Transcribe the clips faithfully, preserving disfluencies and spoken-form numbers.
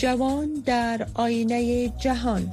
جوان در آینه جهان.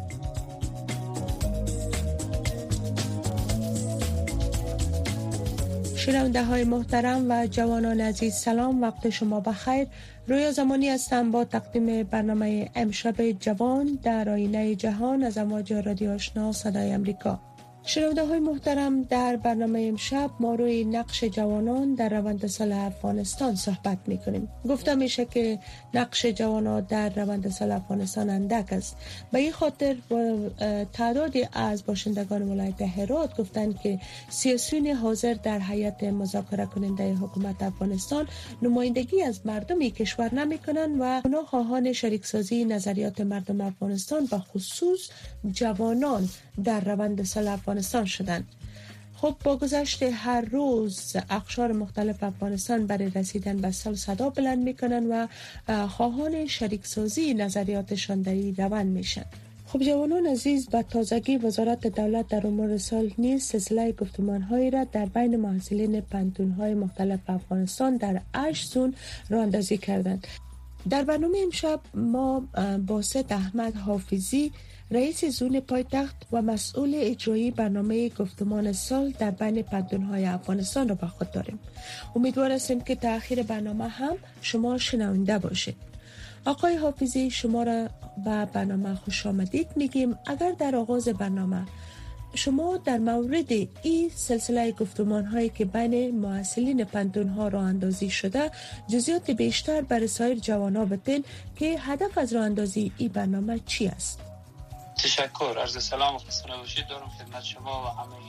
شنونده های محترم و جوانان عزیز، سلام، وقت شما بخیر. رویا زمانی هستم با تقدیم برنامه امشب جوان در آینه جهان از امواج رادیو آشنا صدای امریکا. شنونده های محترم، در برنامه امشب ما روی نقش جوانان در روند صلح افغانستان صحبت میکنیم. گفته میشه که نقش جوانان در روند صلح افغانستان اندک است. به این خاطر تعدادی از باشندگان ولایت هرات گفتند که سیاسیون حاضر در هیئت مذاکره کننده حکومت افغانستان نمایندگی از مردم کشور نمیکنند و اونا خواهان شریکسازی نظریات مردم افغانستان و خصوص جوانان در روند صلح افغانستان شدند. خب با گذشت هر روز اقشار مختلف افغانستان برای رسیدن به صلح صدا بلند میکنن و خواهان شریکسازی نظریاتشان در این روند میشن. خب جوانان عزیز، به تازگی وزارت دولت در امور صلح نیز سلسله گفتمان‌هایی را در بین محصلین پانتون‌های مختلف افغانستان در هشت زون راه اندازی کردند. در برنامه امشب ما باسط احمد حافظی، رئیس زون پایتخت و مسئول اجرایی برنامه گفتمان صلح در بین پانتون‌های افغانستان را با خود داریم. امیدوار هستیم که تا آخر برنامه هم شما شنونده باشید. آقای حافظی، شما را به برنامه خوش آمدید میگیم. اگر در آغاز برنامه شما در مورد این سلسله گفتمان هایی که بین محصلین پانتون ها راه اندازی شده جزئیات بیشتر برای سایر جوانان بتین که هدف از راه اندازی این برنامه چی است؟ تشکر. عرض سلام و خسته نباشید دارم خدمت شما و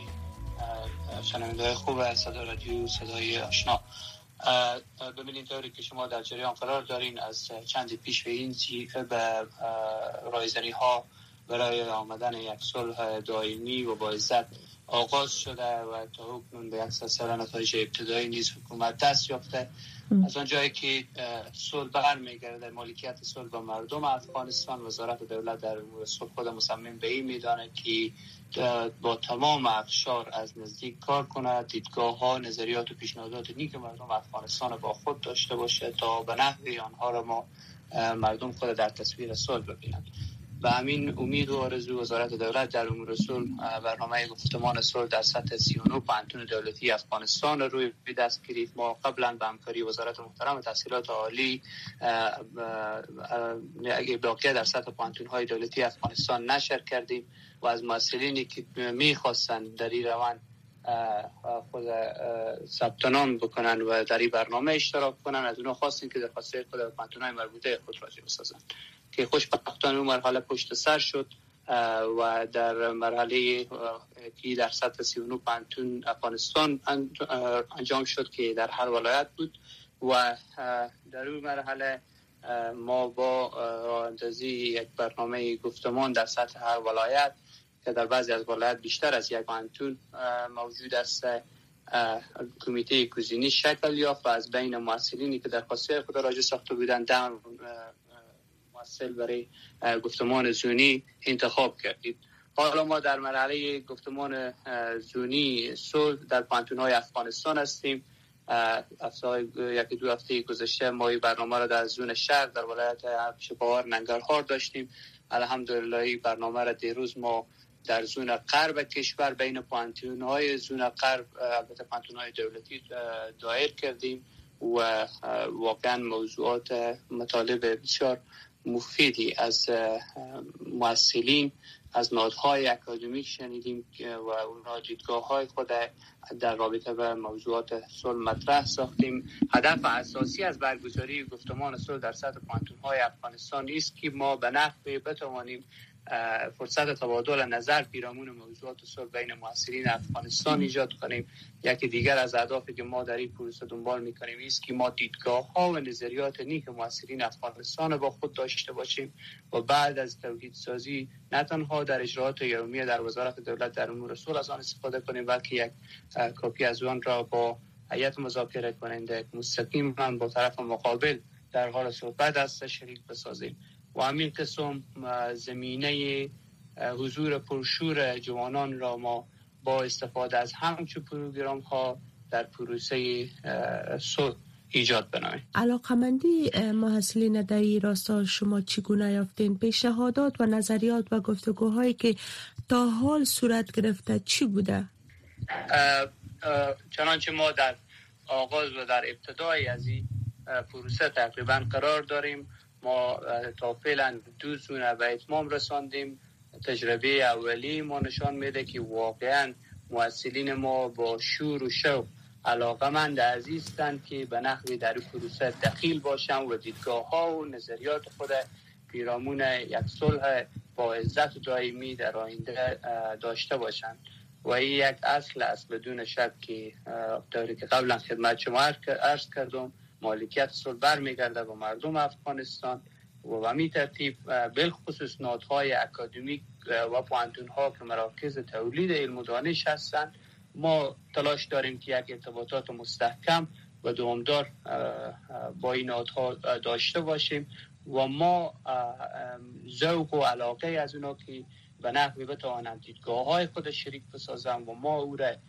همه شنونده خوب صدای رادیو صدای آشنا. ببینید طوری که شما در جریان قرار دارین، از چند پیش به این به رایزنی ها برای آمدن یک صلح دائمی و با عزت آغاز شده و تا حکنون به یک سلسله نتایج ابتدایی نیز حکومت دست یافته. از آنجایی که صلح برمیگرده مالکیت صلح به مردم افغانستان، وزارت دولت در امور صلح خود مصمم به این میدانه که با تمام اقشار از نزدیک کار کنه، دیدگاه ها، نظریات و پیشنهادات نیک مردم افغانستان با خود داشته باشه تا به نحوی آنها را ما مردم خود در تصویر صلح ببینند. و همین امید و آرزو وزارت دولت در امور صلح برنامه گفتمان صلح در سطح سی و نه پانتون دولتی افغانستان را روی دست گرفت. ما قبلا به همکاری وزارت محترم تحصیلات عالی اگه باقی در سطح پانتون های دولتی افغانستان نشر کردیم و از مسئولینی که میخواستن در این روند خود ثبت نام بکنن و در این برنامه اشتراک کنن، از اونها خواستیم که درخواست خود پانتون های مربوطه خود راجع بسازن که خوشبختانه اون مرحله پشت سر شد و در مرحله که در سطح سی و نه پانتون افغانستان انجام شد که در هر ولایت بود و در اون مرحله ما با راه اندازی یک برنامه گفتمان در سطح هر ولایت که در بعضی از ولایت بیشتر از یک پانتون موجود است، کمیته گزینی شکل یافت و از بین محصلینی که درخواست خود راجع ساخته بودند ده محصل برای گفتمان زونی انتخاب کردید. حالا ما در مرحله گفتمان زونی صلح در پانتون‌های افغانستان هستیم. افسای یکی دو هفته گذشته ما برنامه را در زون شرق در ولایت شپاور ننگرهار داشتیم. الحمدلله برنامه را دیروز ما در زون غرب کشور بین پانتون‌های زون غرب البته پانتون‌های دولتی دایر کردیم و واقعا موضوعات مطالب بسیار مفیدی از محصلین از نهادهای اکادمیک شنیدیم و اونها دیدگاه‌های خود در رابطه با موضوعات صلح مطرح ساختیم. هدف اساسی از برگزاری گفتمان صلح در سطح پانتون‌های افغانستان است که ما به نحوی بتوانیم فرصت تبادل نظر پیرامون موضوعات صلح بین محصلین افغانستان ایجاد کنیم. یکی دیگر از اهدافی که ما در این پروسه دنبال می‌کنیم است که ما دیدگاه‌ها و نظریات نیک محصلین افغانستان با خود داشته باشیم و بعد از توحیدسازی نه تنها در اجراءات یومیه در وزارت دولت در امور صلح از آن استفاده کنیم، بلکه یک کپی از آن را با هیئت مذاکره کننده مستقیما با طرف مقابل در حال صحبت است شریک بسازیم و همین قسم زمینه حضور پرشور جوانان را ما با استفاده از همچون پروگرام ها در پروسه صلح ایجاد بنامیم. علاقمندی محصلین در این راستا شما چگونه یافتین؟ پیشنهادات و نظریات و گفتگوهایی که تا حال صورت گرفته چی بوده؟ چنانچه ما در آغاز و در ابتدای از این پروسه تقریبا قرار داریم. ما تا فعلا دو زونه به اتمام رساندیم. تجربه اولی ما نشان میده که واقعا محصلین ما با شور و شوق علاقمند عزیزند که به نحوی در پروسه دخیل باشن و دیدگاه ها و نظریات خود پیرامون یک صلح با عزت و دائمی در آینده داشته باشند. و این یک اصل است بدون شک که طوری که قبلا خدمت شما عرض کردم مالکیت صلح برمیگرده به مردم افغانستان و به می ترتیب بالخصوص نهادهای اکادمیک و پوهنتون‌ها که مراکز تولید علم و دانش هستند. ما تلاش داریم که یک ارتباطات مستحکم و دوامدار با این نهادها داشته باشیم و ما ذوق و علاقه از اونا که به نحوی بتوانند دیدگاه‌های خود شریک بسازند و ما او را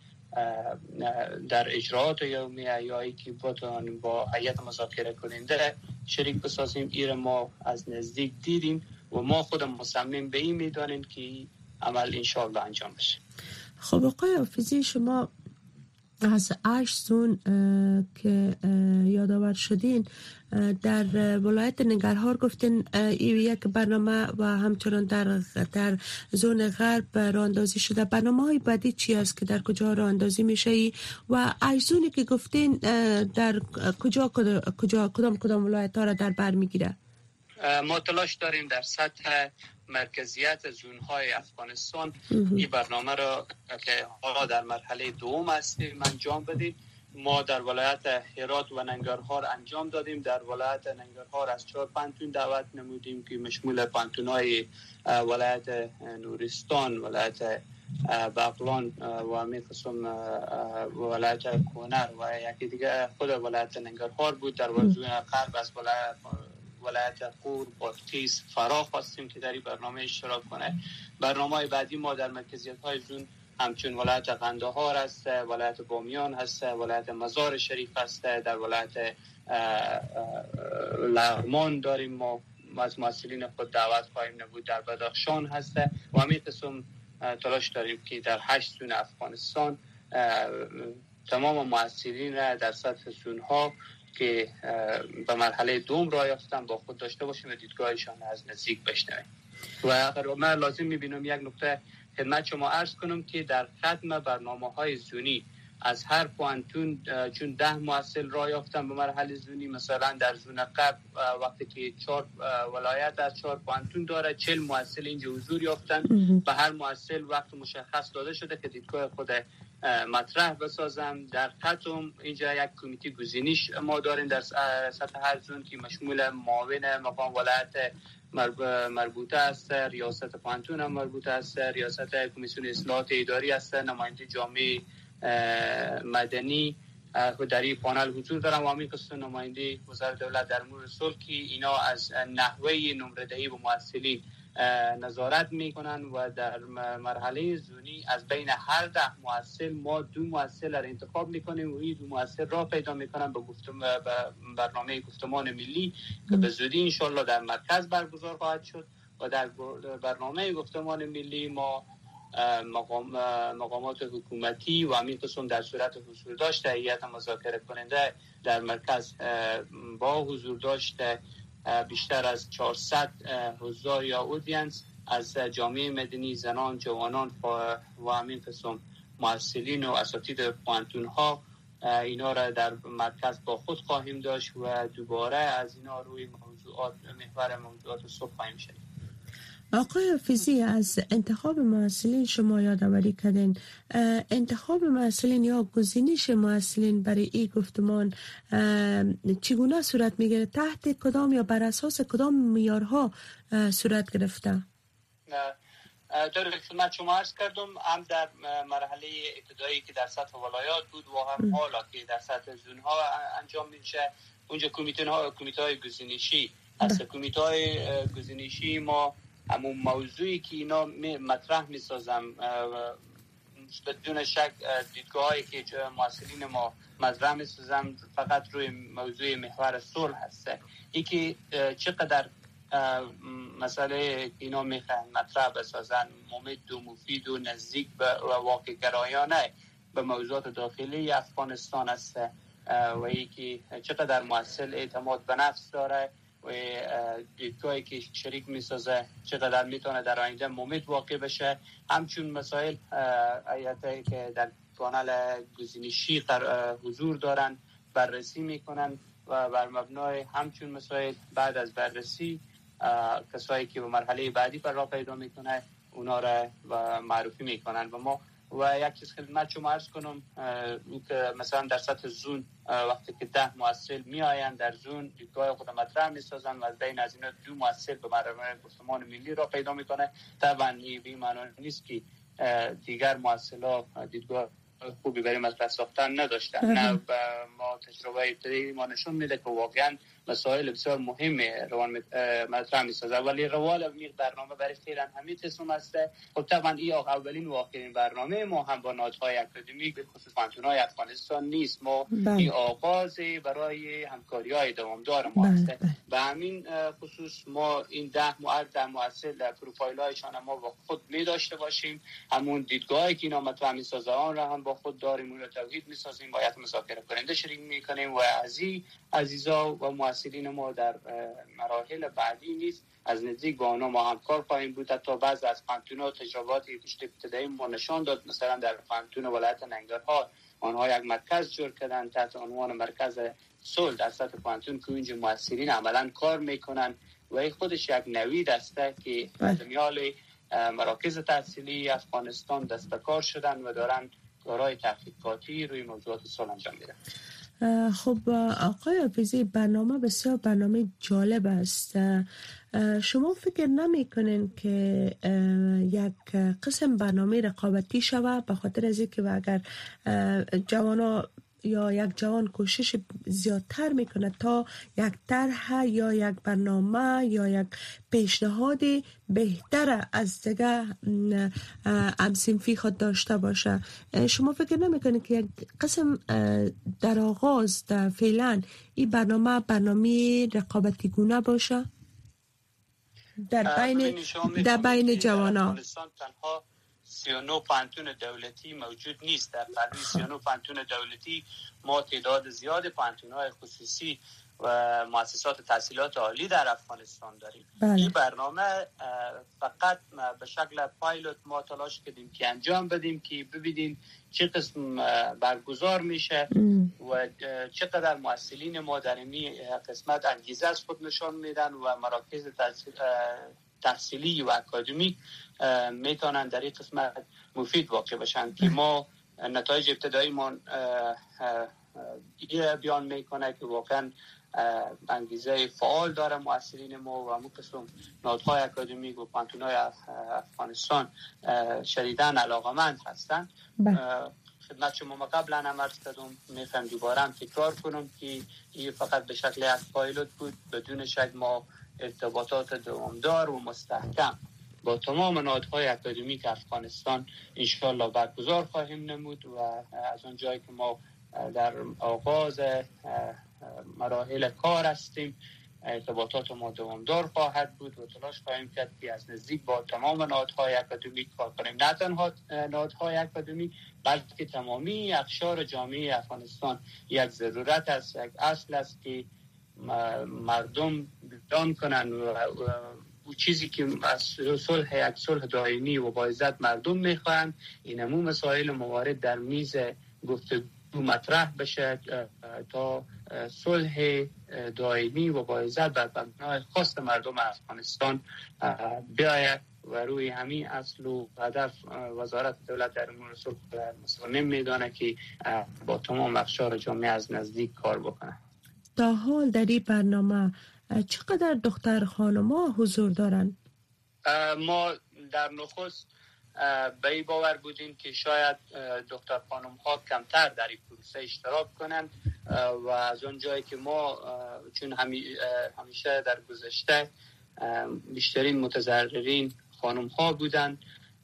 در اجراعات یومیه یا ای که بتوانیم با هیئت مذاکره کننده شریک بسازیم. این ما از نزدیک دیدیم و ما خود مصمم به این میدانیم که عمل انشاءالله انجام بشه. خب آقای حافظی، شما از هشت زون که یادآور شدین در ولایت ننگرهار گفتین این یک برنامه و همچنان در در زون غرب راهاندازی شده. برنامه‌های بعدی چی است که در کجا راهاندازی میشه و هشت زونی که گفتین در کجا کجا کدام کدام ولایت ها را در بر میگیره؟ ما تلاش داریم در سطح مرکزیت زونهای افغانستان این برنامه را که حالا در مرحله دوم هستیم انجام بدیم. ما در ولایت هرات و ننگرهار انجام دادیم. در ولایت ننگرهار از چهار پانتون دعوت نمودیم که مشمول پانتون‌های ولایت نورستان، ولایت بغلان و همین قسم ولایت کونر و یکی دیگه خود ولایت ننگرهار بود. در زون غرب از ولایت ولایت قور، بادغیس، فراه خواستیم که در این برنامه اشتراک کنه. برنامه بعدی ما در مرکزیت های زون همچون ولایت قندهار هست، ولایت بامیان هست، ولایت مزار شریف هست، در ولایت لغمان داریم. ما از محصلین خود دعوت خواهیم نمود. در بدخشان هست و همین قسم تلاش داریم که در هشت زون افغانستان تمام محصلین را در سطح زونها که به مرحله دوم راه یافتن با خود داشته باشیم و دیدگاهشان از نزدیک بشنویم. و من لازم می‌بینم یک نکته خدمت شما عرض کنم که در ختم برنامه‌های زونی از هر پوهنتون چون ده محصل راه یافتن به مرحله زونی، مثلا در زون غرب وقتی که چهار ولایت از چهار پوهنتون داره چهل محصل اینجا حضور یافتن. به هر محصل وقت مشخص داده شده که دیدگاه خود مطرح بسازم. در ختم اینجا یک کمیته گزینش ما داریم در سطح هر زون که مشمول معاون مقام ولایت مربوطه است، ریاست پوهنتون هم مربوطه است، ریاست کمیسیون اصلاحات اداری است، نماینده جامعه مدنی در این پانل حضور دارم و همین قسم نماینده وزارت دولت در امور صلح که اینا از نحوه نمره دهی به محصلین نظارت میکنن و در مرحله زونی از بین هر ده محصل ما دو محصل را انتخاب میکنیم و این دو محصل را پیدا میکنن به گفتم به برنامه گفتمان ملی که به زودی انشالله در مرکز برگزار خواهد شد و در برنامه گفتمان ملی ما مقام مقامات حکومتی و همین قسم در صورت حضور داشته هیئت مذاکره کننده در مرکز با حضور داشته بیشتر از چهارصد حضار یا اودینس از جامعه مدنی، زنان، جوانان و همین قسم محصلین و اساتید پوهنتون ها اینا را در مرکز با خود خواهیم داشت و دوباره از اینا روی موضوعات محور موضوعات صحبت خواهیم شد. آقای حافظی، از انتخاب محصلین شما یادآوری کردین. انتخاب محصلین یا گزینش محصلین برای این گفتمان چگونه صورت میگیره؟ تحت کدام یا بر اساس کدام معیارها صورت گرفته؟ در خدمت شما عرض کردم هم در مرحله ابتدایی که در سطح ولایات بود و هم حالا که در سطح زونها انجام میشه اونجا کمیته ها کمیته های گزینشی از کمیته های گزینشی ما همون موضوعی که اینا مطرح میسازم بدون شک دیدگاهی که مسئولین ما مطرح می‌سازن فقط روی موضوع محور صلح هسته. یکی چقدر مسئله اینا میخوان مطرح بسازن ممد و مفید و نزدیک به واقع گرایانه به موضوعات داخلی افغانستان است و یکی چقدر مؤثر اعتماد به نفس داره و دیدگاهی که شریک میسازه چقدر میتونه در آینده ممد واقع بشه. همچون مسائل ایاتی که در کانال گزینشی حضور دارن بررسی میکنن و بر مبنای همچون مسائل بعد از بررسی کسایی که به مرحله بعدی پر راه پیدا میکنه اونا را معرفی میکنن. و ما و یک چیز خدمت شما عرض کنم که مثلا در سطح زون وقتی که ده مؤثر می آیند در زون دیدگاه خود مطرح می سازن و از بین از اینا دو مؤثر به مرحله گفتمان ملی را پیدا میکنه. طبعا این به معنی نیست که دیگر مؤثرها دیدگاه خوبی برای مطرح ساختن نداشتن. نه ما تجربه ابتدایی ما نشون میده که واقعا مسائل بسیار مهمه روان مطرح میسازه ولی روال میغ برنامه برای فعلا همین قسم است. خب طبعا این اولین و آخرین برنامه ما هم با نهادهای اکادمیک به خصوص پانتون‌های افغانستان نیست. ما بله. این آغاز برای همکاری‌های دوامدار ما است. به همین خصوص ما این ده معد در مؤثر در پروفایل‌هایشان ما با خود می داشته باشیم. همون دیدگاهی که اینا مطرح میسازه آن را هم با خود داریم اون را توحید میسازیم باید مذاکره کننده شریک میکنیم و عزیز عزیزا و مؤثرین ما در مراحل بعدی نیست از نزدیک با آنها ما همکار خواهیم بود. حتی بعض از پانتون‌ها تجرباتی که ابتدایی ما نشان داد مثلا در پانتون ولایت ننگرهار آنها یک مرکز جور کردن تحت عنوان مرکز صلح در سطح پانتون که اونجا مؤثرین عملا کار میکنن و این خودش یک نوید است که دمیال مراکز تحصیلی افغانستان دستکار شدن و دارن کارهای تحقیقاتی روی موضوعات صلح انجام میدن. خب آقای حافظی برنامه بسیار برنامه جالب است. شما فکر نمی کنین که یک قسم برنامه رقابتی شود به خاطر از اینکه اگر جوانا یا یک جوان کوشش زیادتر میکنه تا یک طرح یا یک برنامه یا یک پیشنهاد بهتر از دیگه هم‌صنفی خود داشته باشه شما فکر نمیکنید که یک قسم در آغاز در فعلا این برنامه برنامه رقابتی گونه باشه در بین در بین جوانا؟ سی و نه پانتون دولتی موجود نیست. در قلب سی و نه پانتون دولتی ما تعداد زیاد پانتون‌های خصوصی و مؤسسات تحصیلات عالی در افغانستان داریم. بله. این برنامه فقط به شکل پایلوت ما تلاش کردیم که انجام بدیم که ببینیم چه قسم برگزار میشه ام. و چقدر مؤثرین ما در این قسمت انگیزه از خود نشان میدن و مراکز تحصیل تحصیلی و اکادمی میتونن در این قسمت مفید واقع بشن که ما نتایج ابتدایی ما بیان میکنه که واقعا انگیزه فعال داره مؤثرین ما و همون قسم نهادهای اکادمیک و پانتون‌های افغانستان شدیداً علاقه‌مند هستن. خدمت شما ما قبلا هم عرض کردم میخوام دوباره هم تکرار کنم که این فقط به شکل یک پایلوت بود بدون شک ما ارتباطات دوامدار و مستحکم با تمام نهادهای اکادمیک افغانستان انشاءالله برگزار خواهیم نمود و از اون جایی که ما در آغاز مراحل کار هستیم ارتباطات ما دوامدار خواهد بود و تلاش خواهیم کرد که از نزدیک با تمام نهادهای اکادمیک کار کنیم. نه تنها نهادهای اکادمیک بلکه تمامی اقشار جامعه افغانستان یک ضرورت است، یک اصل است که مردم بیان کنن و او چیزی که از صلح یک صلح دائمی و با عزت مردم میخوان اینمو مسائل موارد در میز گفتگو مطرح بشه تا صلح دائمی و با عزت بر مبنای خواست مردم افغانستان بیاید و روی همین اصل و هدف وزارت دولت در امور صلح مصمم میدانه که با تمام اقشار جامعه از نزدیک کار بکنه. تا حال در این برنامه چقدر دختر خانم‌ها حضور دارند؟ ما در نخست به این باور بودیم که شاید دختر خانم‌ها کمتر در این پروسه اشتراک کنند و از اون جایی که ما چون همیشه در گذشته بیشترین متضررین خانم‌ها بودند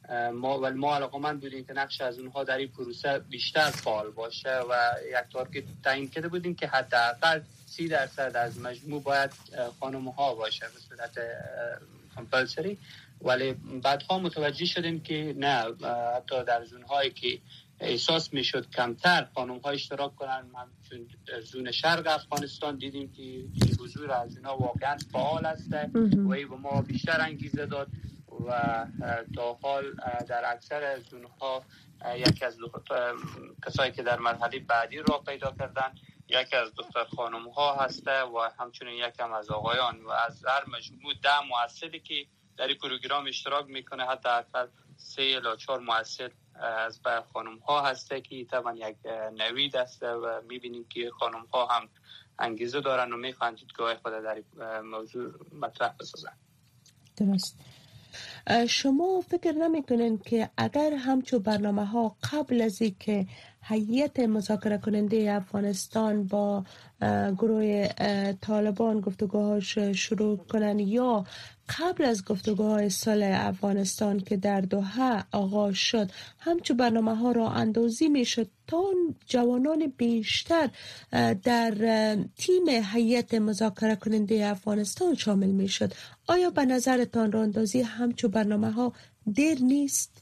ما ولی ما علاقمند بودیم که نقش از اونها در این پروسه بیشتر فعال باشه و یک تارگت تعیین کرده بودیم که حداقل سی درصد از مجموع باید خانم‌ها باشه به صورت کامپلسری. ولی بعدها متوجه شدیم که نه، حتی در زون‌هایی که احساس میشد کمتر خانم‌ها اشتراک کنن، چون زون شرق افغانستان دیدیم که حضور از اینا واقعا فعال است و این به ما بیشتر انگیزه داد و تا حال در اکثر زون‌ها یکی از کسایی که در مرحله بعدی را پیدا کردن یکی از دختر خانم‌ها هسته و همچنین یکی هم از آقایان و از هر مجموع ده مؤسسه‌ای که در این پروگرام اشتراک میکنه حتی اکثر سه الی چهار مؤسسه از خانم ها هسته که طبعا یک نوید است و میبینیم که خانم ها هم انگیزه دارن و میخوان دیدگاه خود در موضوع مطرح بسازن. درست. شما فکر نمیکنین که اگر همچون برنامه ها قبل از این که هیئت مذاکره کننده افغانستان با گروه طالبان گفتگوهاش شروع کنن یا قبل از گفتگوهای صلح افغانستان که در دوحه آغاز شد همچون برنامه ها را اندازی می شد تا جوانان بیشتر در تیم هیئت مذاکره کننده افغانستان شامل می شد، آیا به نظرتان را اندازی همچون برنامه ها دیر نیست؟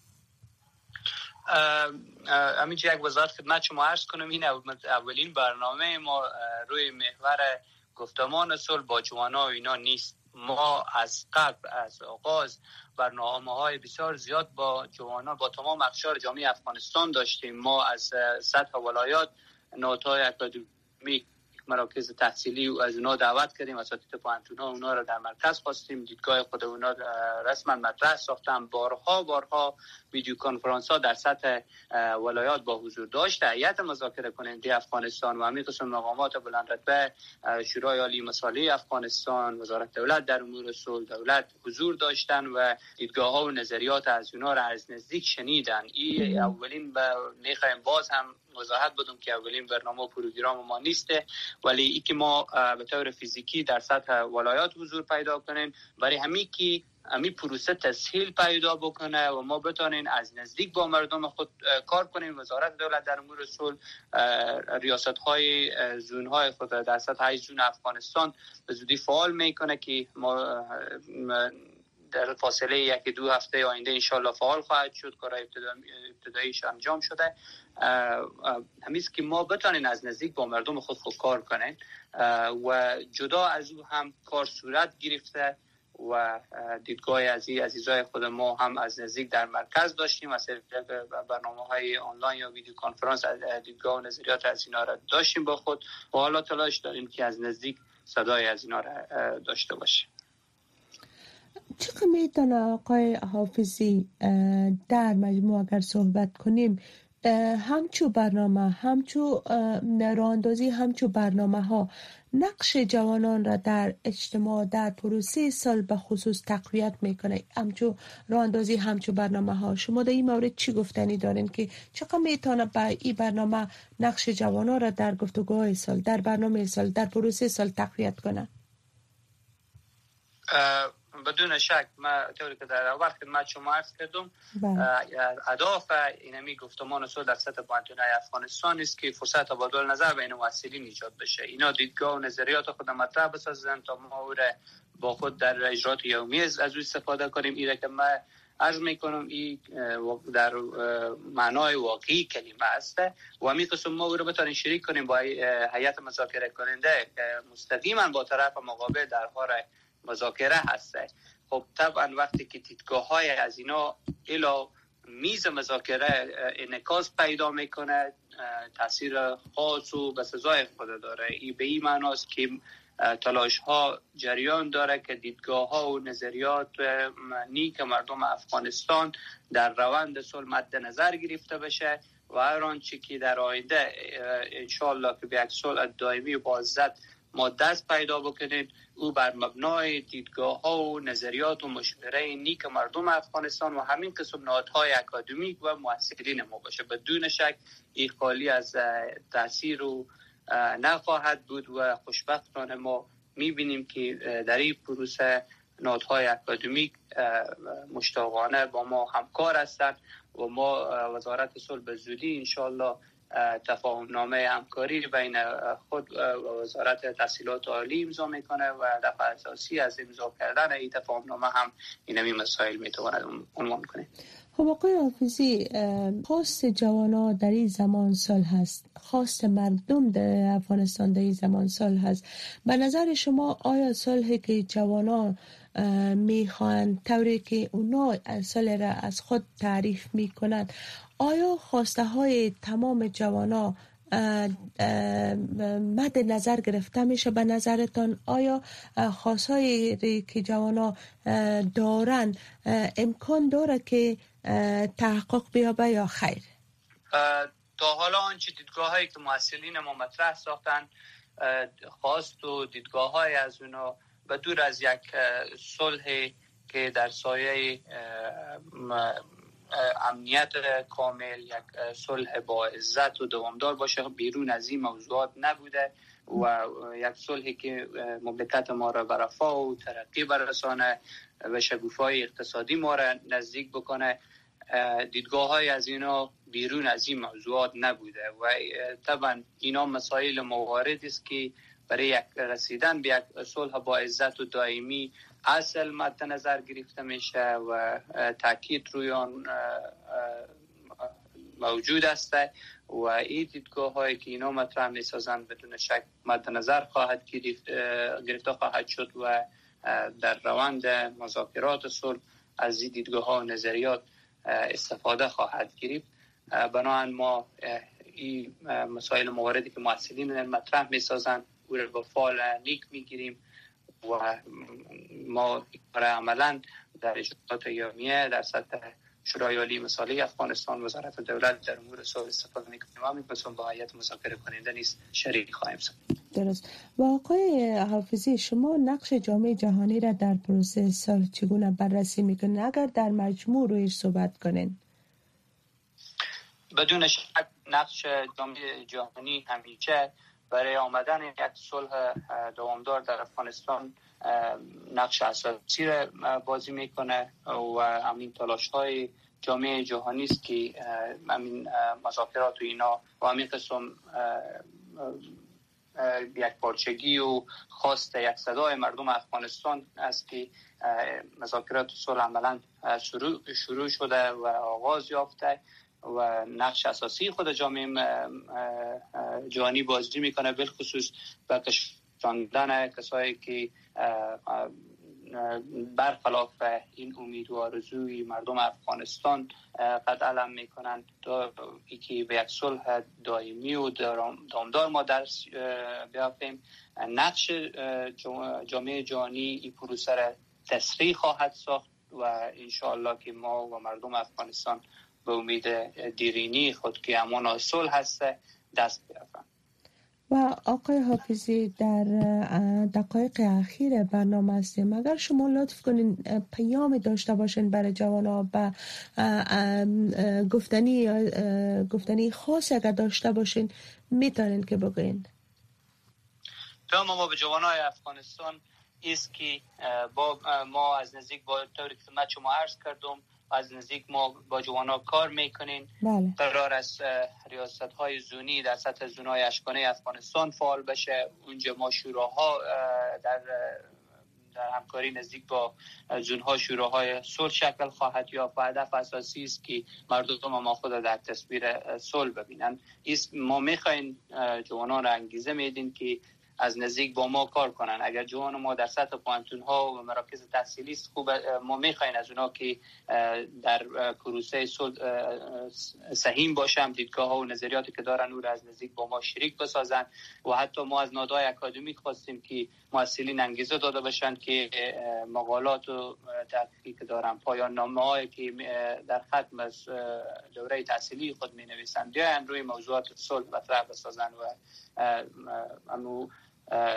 همینجا یک وضاحت خدمت شما عرض کنم، این اولین برنامه ما روی محور گفتمان صلح با جوانا و اینا نیست. ما از قبل از آغاز برنامه‌های بسیار زیاد با جوانا با تمام اقشار جامعه افغانستان داشتیم. ما از سطح ولایات نهادهای اکادمی مراکز تحصیلی و از اونا دعوت کردیم، اساتید پوهنتون‌ها اونا رو در مرکز خواستیم، دیدگاه خود اونا رسما مطرح ساختن. بارها بارها ویدیو کنفرانس ها در سطح ولایات با حضور داشته. هیئت مذاکره کننده افغانستان و همین قسم مقامات بلند رتبه، شورای عالی مصالحه افغانستان، وزارت دولت در امور صلح، دولت حضور داشتن و دیدگاه ها و نظریات از اونا را از نزدیک شنیدن. این اولین به میخوایم باز هم وضاحت بدم که اولین برنامه و پروگرام ما نیسته، ولی ای که ما به طور فیزیکی در سطح ولایات حضور پیدا کنیم برای همین که همین پروسه تسهیل پیدا بکنه و ما بتونیم از نزدیک با مردم خود کار کنیم. وزارت دولت در امور صلح ریاست های زون های خود در سطح زون افغانستان به زودی فعال میکنه که ما در فاصله یک دو هفته آینده انشالله فعال خواهد شد. کارهای ابتداییش انجام شده. همیست که ما بتانیم از نزدیک با مردم خود خود کار کنیم و جدا از او هم کار صورت گرفته و دیدگاه از عزیزای خود ما هم از نزدیک در مرکز داشتیم. از برنامه های آنلاین یا ویدیو کنفرانس دیدگاه و نظریات از اینا را داشتیم با خود و حالا تلاش داریم که از نزدیک صدای از اینا را داشته باشیم. چقدر میتونه آقای حافظی در مجموع اگر صحبت کنیم همچو برنامه همچو راهاندازی همچو برنامه ها نقش جوانان را در اجتماع در پروسه صلح به خصوص تقویت میکنه؟ همچو راهاندازی همچو برنامه ها شما در این مورد چی گفتنی دارین که چقدر میتونه با این برنامه نقش جوانان را در گفتگوهای صلح در برنامه صلح در پروسه صلح تقویت کنه؟ بدون شک ما طوری که در اول خدمت شما عرض کردم هدف اینمی گفتمان صلح در سطح پوهنتون‌های افغانستان است که فرصت تبادل نظر بین مؤثرین ایجاد بشه. اینا دیدگاه و نظریات خود مطرح بسازن تا ما او با خود در اجرات یومی از او استفاده کنیم. اینا که ما عرض میکنم این در معنای واقعی کلمه است و همین قسم ما او رو بتونیم شریک کنیم با هیئت مذاکره کننده که مستقیما با طرف مقابل در حال مذاکره هسته. خب طبعا وقتی که دیدگاه های از اینا الا میز مذاکره انعکاس پیدا میکنه تاثیر خاص و به سزای خود داره. این به این معناست که تلاش ها جریان داره که دیدگاه ها و نظریات نیک مردم افغانستان در روند صلح مد نظر گرفته بشه و هر آنچه که در آینده انشالله که به یک صلح دائمی و باعزت ما دست پیدا بکنیم او بر مبنای دیدگاه ها و نظریات و مشوره نیک مردم افغانستان و همین قسم نهادهای اکادمیک و مؤثرین ما باشه. بدون شک این خالی از تاثیر و نخواهد بود و خوشبختانه ما میبینیم که در این پروسه نهادهای اکادمیک مشتاقانه با ما همکار هستند و ما وزارت صلح به زودی انشالله تفاهم نامه همکاری بین خود و وزارت تحصیلات عالی امضا میکنه و هدف اساسی از امضا کردن این تفاهم نامه هم اینمی مسائل میتواند عنوان کنه. خب آقای حافظی، خواست جوانا در این زمان سال هست، خواست مردم در افغانستان در این زمان سال هست. به نظر شما آیا صلحی که جوانا میخوان طوری که اونا صلح را از خود تعریف میکنند، آیا خواسته های تمام جوانا مد نظر گرفته میشه؟ به نظرتان آیا خواستهایی که جوانا دارن امکان داره که تحقق بیابه یا خیر؟ تا حالا آنچه دیدگاه هایی که مسئولین ما مطرح ساختن خواست و دیدگاه های از اونا و دور از یک صلح که در سایه امنیت کامل، یک صلح با عزت و دوامدار باشه، بیرون از این موضوعات نبوده و یک صلحی که مملکت ما را به رفاه و ترقی برسانه و شکوفایی اقتصادی ما را نزدیک بکنه. دیدگاه های از اینا بیرون از این موضوعات نبوده و طبعا اینا مسائل موارد است که برای یک رسیدن به یک صلح با عزت و دائمی اصل مد نظر گرفته میشه و تاکید روی آن موجود است و این دیدگاه هایی که اینا مطرح میسازند بدون شک مد نظر خواهد گرفته خواهد شد و در روند مذاکرات صلح از این دیدگاه ها و نظریات استفاده خواهد گرفت. بنابراین ما این مسائل مواردی که مسئولین مطرح میسازند او را به فال نیک میگیریم و ما عملا در اجرات یومیه در سطح شورای عالی مثالی افغانستان وزارت دولت در امور صلح استفاده میکنیم و می‌خوایم با هیئت مذاکره کننده نیز شریک خواهیم شد. درست. و آقای حافظی، شما نقش جامعه جهانی را در پروسه صلح چگونه بررسی میکنید؟ اگر در مجموع رویش صحبت کنین. بدون شک نقش جامعه جهانی همیشه برای آمدن یک صلح دوامدار در افغانستان نقش اساسی را بازی میکنه و همین تلاش های جامعه جهانی است که همین مذاکرات و اینا و همین قسم یک پارچگی و خواست یک صدای مردم افغانستان است که مذاکرات صلح عملا شروع شروع شده و آغاز یافته و نقش اساسی خود جامعه جهانی بازی میکنه، بالخصوص به کشاندن کسایی که برخلاف این امید و آرزوی مردم افغانستان قد علم میکنند تا اینکه به یک صلح دائمی و دامدار ما درس بیافتیم. نقش جامعه جهانی این پروسه را تسریع خواهد ساخت و انشاءالله که ما و مردم افغانستان به امید دیرینی خود که امان صلح هست دست بیافتند. و آقای حافظی، در دقایق اخیر برنامه هستیم، اگر شما لطف کنین پیام داشته باشین برای جوانا با گفتنی گفتنی خاص اگر داشته باشین میتونین که بگوین. پیام ما به جوانای افغانستان است که با ما از نزدیک با طوری که خدمت شما عرض کردم از نزدیک ما با جوانا کار میکنین. بله. قرار است ریاست های زونی در سطح زونای اشکانه افغانستان فعال بشه. اونجا ما شوراها در در همکاری نزدیک با زونها شوراهای صلح شکل خواهد یافت و هدف اساسی است که مردم ما خود در تصویر صلح ببینن. ما میخواین جوانان را انگیزه میدین که از نزدیک با ما کار کنن. اگر جوان ما در سطح پوانتون ها و مراکز تحصیلی است، خوب ما میخواین از اونا که در پروسه صلح سهیم باشن، دیدگاه ها و نظریاتی که دارن او را از نزدیک با ما شریک بسازن و حتی ما از نهادهای اکادمیک خواستیم که مسئولین انگیزه داده باشن که مقالات و تحقیقی که دارن، پایان نامه‌هایی که در ختم از دوره تحصیلی خود می‌نویسن بیاین روی موضوعات صلح مطرح بسازن و امو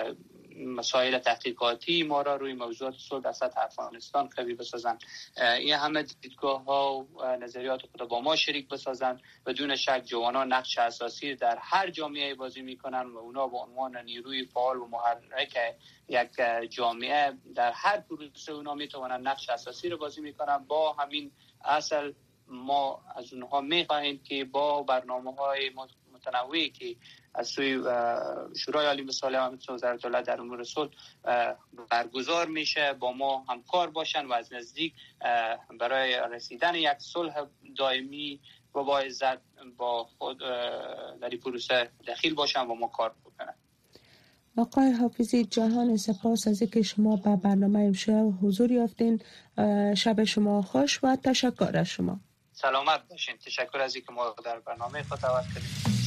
مسائل تحقیقاتی ما را روی موضوعات صلح در سطح افغانستان قوی بسازن. این همه دیدگاه ها و نظریات خود با ما شریک بسازن. بدون شک جوانان نقش اساسی در هر جامعه بازی میکنن و اونا به عنوان نیروی فعال و محرک یک جامعه در هر پروسه اونا میتونن نقش اساسی رو بازی میکنن. با همین اصل ما از اونها میخواهیم که با برنامه‌های متنوعی که از سوی شورای عالی مصالحه و وزارت دولت در امور صلح برگزار میشه با ما همکار باشن و از نزدیک برای رسیدن یک صلح دائمی و با عزت با خود در این پروسه دخیل باشن و ما کار بکنن. آقای حافظی جهان، سپاس از اینکه شما به برنامه امشب حضور یافتین. شب شما خوش و تشکر از شما. سلامت باشین. تشکر از اینکه ما در برنامه خود دعوت کردید.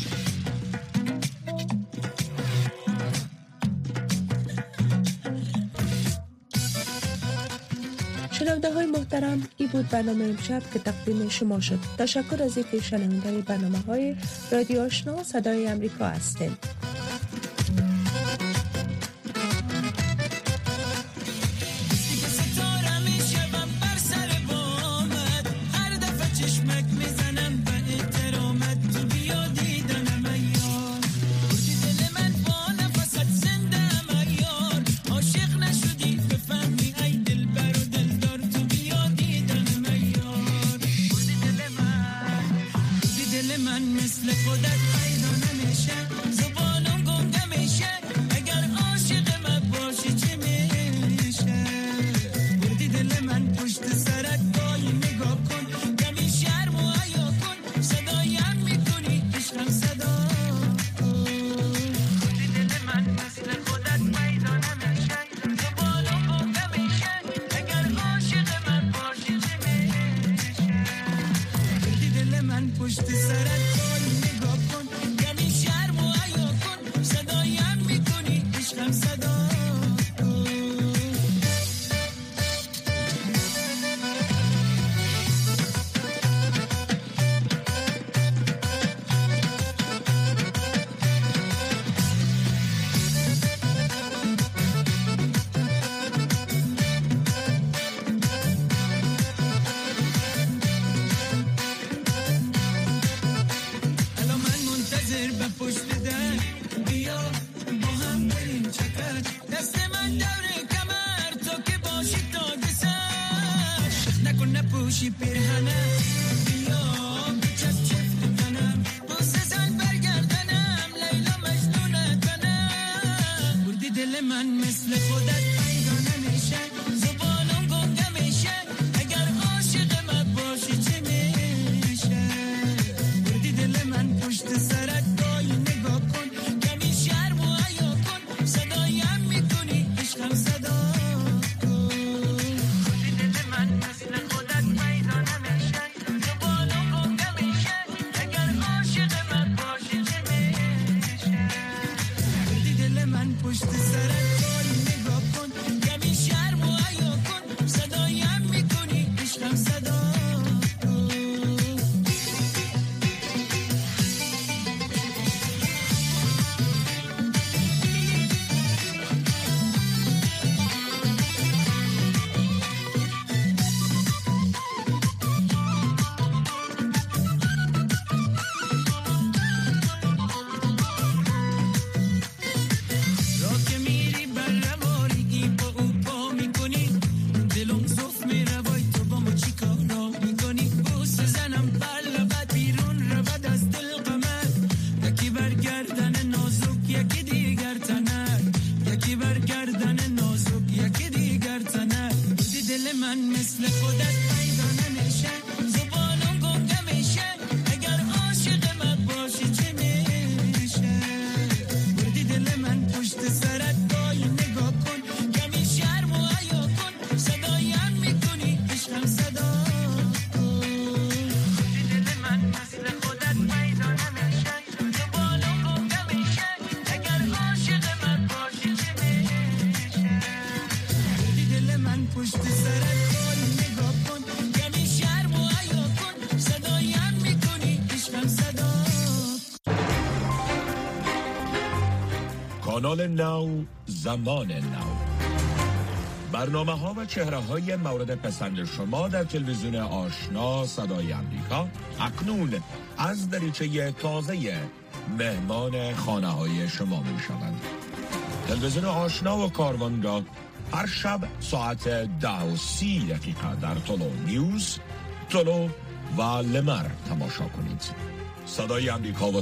شنونده های محترم، این بود برنامه امشب که تقدیم شما شد. تشکر از اینکه شنونده برنامه های رادیو آشنا صدای امریکا هستید. پشت سرت کن نگاه کن کانال نو، زمان نو. برنامه ها و چهره های مورد پسند شما در تلویزیون آشنا صدای امریکا اکنون از دریچه تازه مهمان خانه های شما می شوند. تلویزیون آشنا و کاروانگاه هر شب ساعت ده و سی دقیقه در طلو نیوز، طلو و لمر تماشا کنید. صدای امریکا و